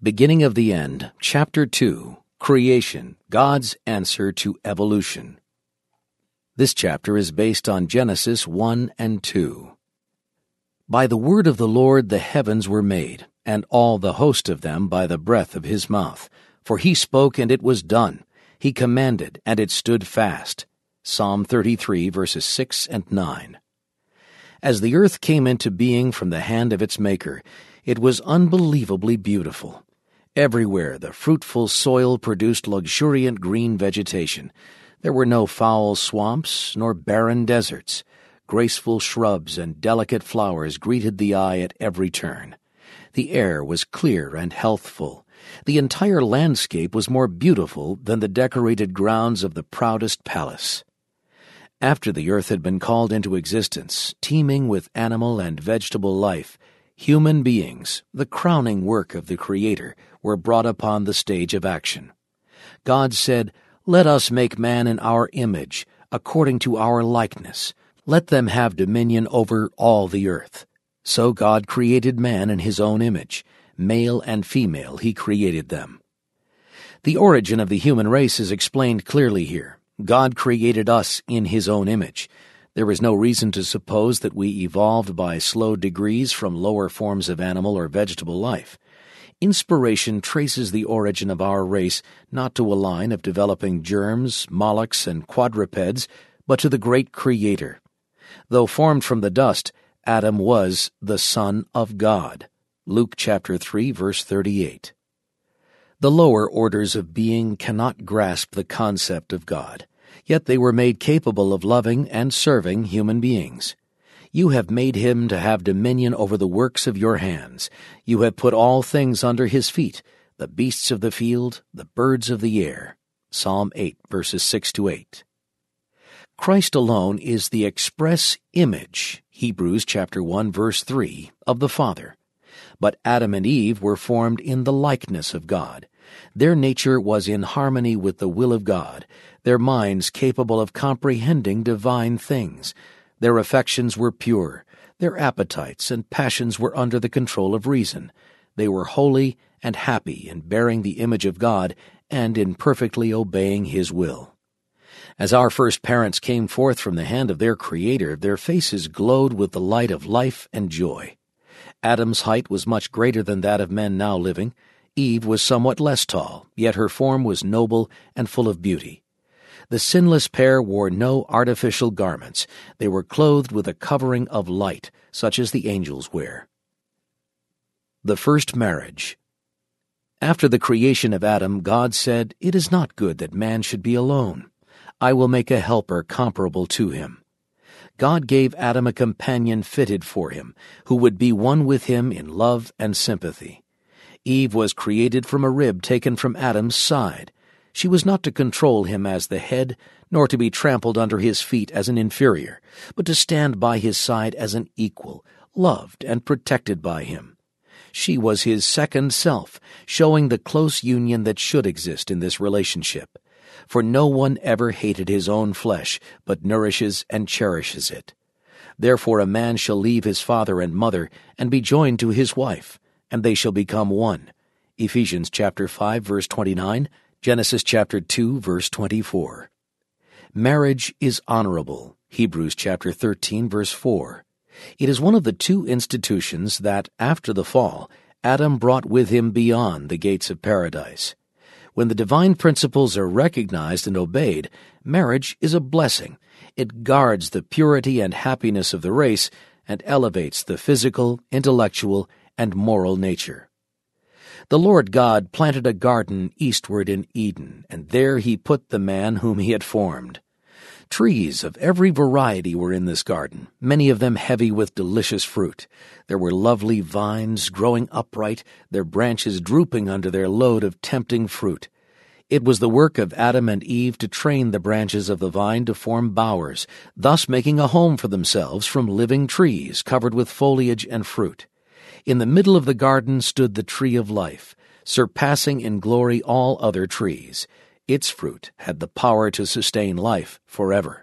Beginning of the End, Chapter 2, Creation, God's Answer to Evolution. This chapter is based on Genesis 1 and 2. By the word of the Lord the heavens were made, and all the host of them by the breath of his mouth. For he spoke, and it was done. He commanded, and it stood fast. Psalm 33, verses 6 and 9. As the earth came into being from the hand of its Maker, it was unbelievably beautiful. Everywhere the fruitful soil produced luxuriant green vegetation. There were no foul swamps nor barren deserts. Graceful shrubs and delicate flowers greeted the eye at every turn. The air was clear and healthful. The entire landscape was more beautiful than the decorated grounds of the proudest palace. After the earth had been called into existence, teeming with animal and vegetable life, human beings, the crowning work of the Creator, were brought upon the stage of action. God said, "Let us make man in our image, according to our likeness. Let them have dominion over all the earth." So God created man in his own image. Male and female he created them. The origin of the human race is explained clearly here. God created us in his own image. There is no reason to suppose that we evolved by slow degrees from lower forms of animal or vegetable life. Inspiration traces the origin of our race not to a line of developing germs, mollusks, and quadrupeds, but to the great Creator. Though formed from the dust, Adam was the Son of God. Luke chapter 3, verse 38. The lower orders of being cannot grasp the concept of God, yet they were made capable of loving and serving human beings. You have made him to have dominion over the works of your hands. You have put all things under his feet, the beasts of the field, the birds of the air. Psalm 8, verses 6 to 8. Christ alone is the express image, Hebrews chapter 1, verse 3, of the Father. But Adam and Eve were formed in the likeness of God. Their nature was in harmony with the will of God, their minds capable of comprehending divine things. Their affections were pure. Their appetites and passions were under the control of reason. They were holy and happy in bearing the image of God and in perfectly obeying his will. As our first parents came forth from the hand of their Creator, their faces glowed with the light of life and joy. Adam's height was much greater than that of men now living. Eve was somewhat less tall, yet her form was noble and full of beauty. The sinless pair wore no artificial garments. They were clothed with a covering of light, such as the angels wear. The first marriage. After the creation of Adam, God said, "It is not good that man should be alone. I will make a helper comparable to him." God gave Adam a companion fitted for him, who would be one with him in love and sympathy. Eve was created from a rib taken from Adam's side. She was not to control him as the head, nor to be trampled under his feet as an inferior, but to stand by his side as an equal, loved and protected by him. She was his second self, showing the close union that should exist in this relationship. For no one ever hated his own flesh, but nourishes and cherishes it. Therefore a man shall leave his father and mother, and be joined to his wife, and they shall become one. Ephesians chapter 5, verse 29, Genesis chapter 2, verse 24. Marriage is honorable. Hebrews chapter 13, verse 4. It is one of the two institutions that, after the fall, Adam brought with him beyond the gates of paradise. When the divine principles are recognized and obeyed, marriage is a blessing. It guards the purity and happiness of the race and elevates the physical, intellectual, and moral nature. The Lord God planted a garden eastward in Eden, and there he put the man whom he had formed. Trees of every variety were in this garden, many of them heavy with delicious fruit. There were lovely vines growing upright, their branches drooping under their load of tempting fruit. It was the work of Adam and Eve to train the branches of the vine to form bowers, thus making a home for themselves from living trees covered with foliage and fruit. In the middle of the garden stood the tree of life, surpassing in glory all other trees. Its fruit had the power to sustain life forever.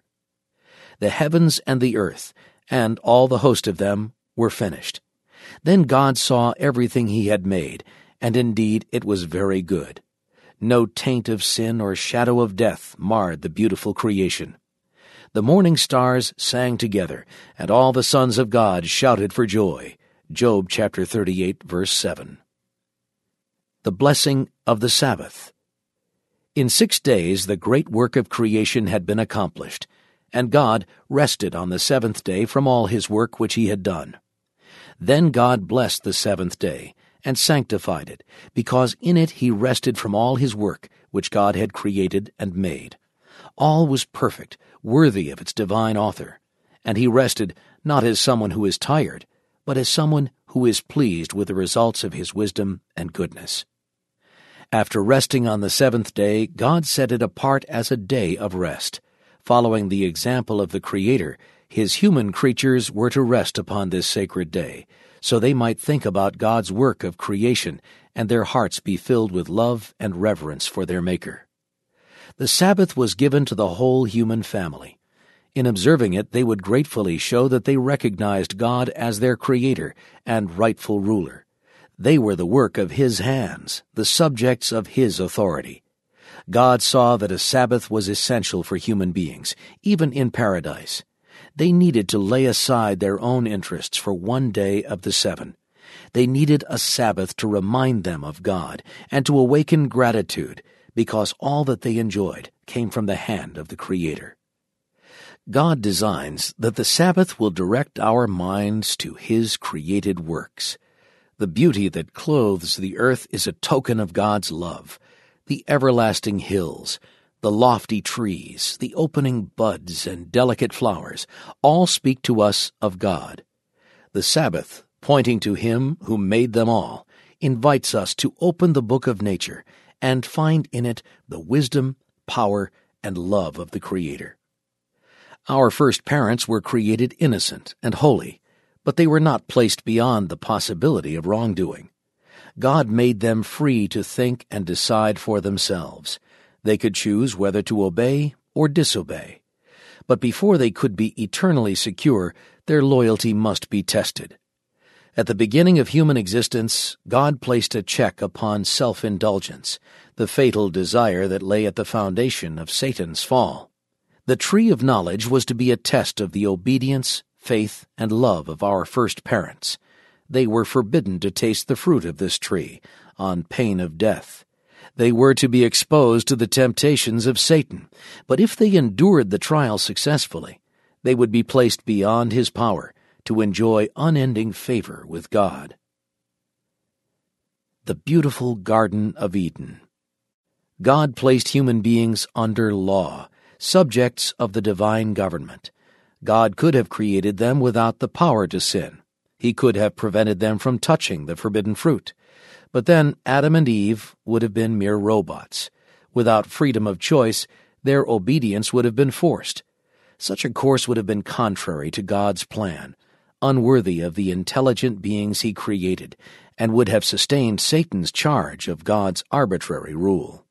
The heavens and the earth, and all the host of them, were finished. Then God saw everything he had made, and indeed it was very good. No taint of sin or shadow of death marred the beautiful creation. The morning stars sang together, and all the sons of God shouted for joy. Job chapter 38, verse 7. The blessing of the Sabbath. In 6 days the great work of creation had been accomplished, and God rested on the seventh day from all his work which he had done. Then God blessed the seventh day, and sanctified it, because in it he rested from all his work which God had created and made. All was perfect, worthy of its divine author, and he rested not as someone who is tired, but as someone who is pleased with the results of his wisdom and goodness. After resting on the seventh day, God set it apart as a day of rest. Following the example of the Creator, his human creatures were to rest upon this sacred day, so they might think about God's work of creation and their hearts be filled with love and reverence for their Maker. The Sabbath was given to the whole human family. In observing it, they would gratefully show that they recognized God as their Creator and rightful ruler. They were the work of his hands, the subjects of his authority. God saw that a Sabbath was essential for human beings, even in paradise. They needed to lay aside their own interests for one day of the 7. They needed a Sabbath to remind them of God and to awaken gratitude, because all that they enjoyed came from the hand of the Creator. God designs that the Sabbath will direct our minds to his created works. The beauty that clothes the earth is a token of God's love. The everlasting hills, the lofty trees, the opening buds and delicate flowers, all speak to us of God. The Sabbath, pointing to him who made them all, invites us to open the book of nature and find in it the wisdom, power, and love of the Creator. Our first parents were created innocent and holy, but they were not placed beyond the possibility of wrongdoing. God made them free to think and decide for themselves. They could choose whether to obey or disobey. But before they could be eternally secure, their loyalty must be tested. At the beginning of human existence, God placed a check upon self-indulgence, the fatal desire that lay at the foundation of Satan's fall. The tree of knowledge was to be a test of the obedience, faith, and love of our first parents. They were forbidden to taste the fruit of this tree, on pain of death. They were to be exposed to the temptations of Satan, but if they endured the trial successfully, they would be placed beyond his power to enjoy unending favor with God. The beautiful Garden of Eden. God placed human beings under law, subjects of the divine government. God could have created them without the power to sin. He could have prevented them from touching the forbidden fruit. But then Adam and Eve would have been mere robots. Without freedom of choice, their obedience would have been forced. Such a course would have been contrary to God's plan, unworthy of the intelligent beings he created, and would have sustained Satan's charge of God's arbitrary rule.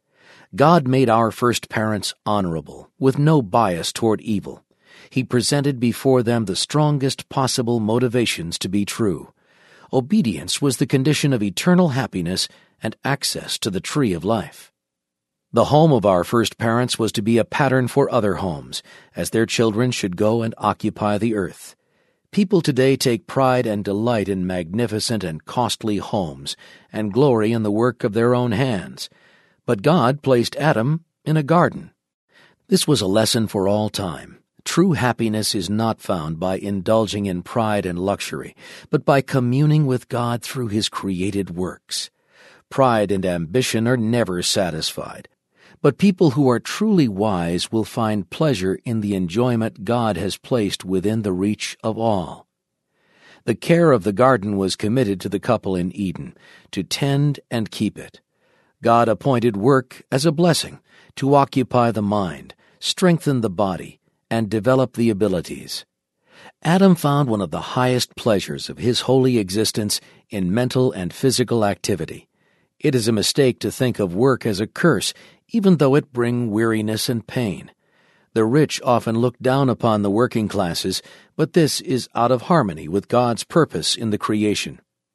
God made our first parents honorable, with no bias toward evil. He presented before them the strongest possible motivations to be true. Obedience was the condition of eternal happiness and access to the tree of life. The home of our first parents was to be a pattern for other homes, as their children should go and occupy the earth. People today take pride and delight in magnificent and costly homes, and glory in the work of their own hands. But God placed Adam in a garden. This was a lesson for all time. True happiness is not found by indulging in pride and luxury, but by communing with God through his created works. Pride and ambition are never satisfied, but people who are truly wise will find pleasure in the enjoyment God has placed within the reach of all. The care of the garden was committed to the couple in Eden, to tend and keep it. God appointed work as a blessing, to occupy the mind, strengthen the body, and develop the abilities. Adam found one of the highest pleasures of his holy existence in mental and physical activity. It is a mistake to think of work as a curse, even though it bring weariness and pain. The rich often look down upon the working classes, but this is out of harmony with God's purpose in the creation.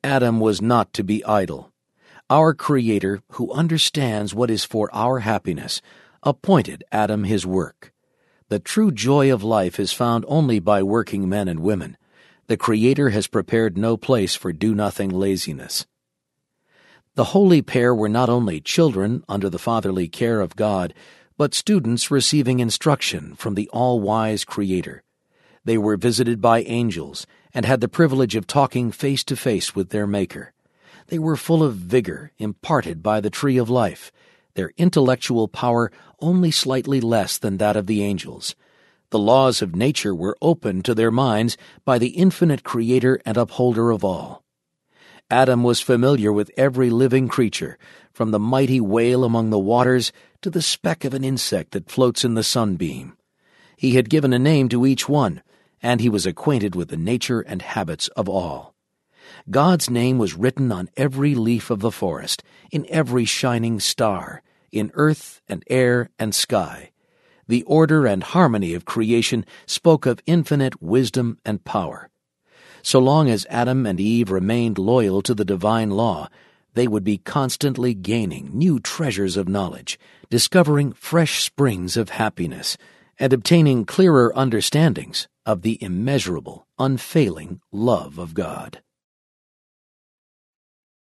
Adam was not to be idle. Our Creator, who understands what is for our happiness, appointed Adam his work. The true joy of life is found only by working men and women. The Creator has prepared no place for do-nothing laziness. The holy pair were not only children under the fatherly care of God, but students receiving instruction from the all-wise Creator. They were visited by angels and had the privilege of talking face to face with their Maker. They were full of vigor imparted by the tree of life, their intellectual power only slightly less than that of the angels. The laws of nature were opened to their minds by the infinite Creator and upholder of all. Adam was familiar with every living creature, from the mighty whale among the waters to the speck of an insect that floats in the sunbeam. He had given a name to each one, and he was acquainted with the nature and habits of all. God's name was written on every leaf of the forest, in every shining star, in earth and air and sky. The order and harmony of creation spoke of infinite wisdom and power. So long as Adam and Eve remained loyal to the divine law, they would be constantly gaining new treasures of knowledge, discovering fresh springs of happiness, and obtaining clearer understandings of the immeasurable, unfailing love of God.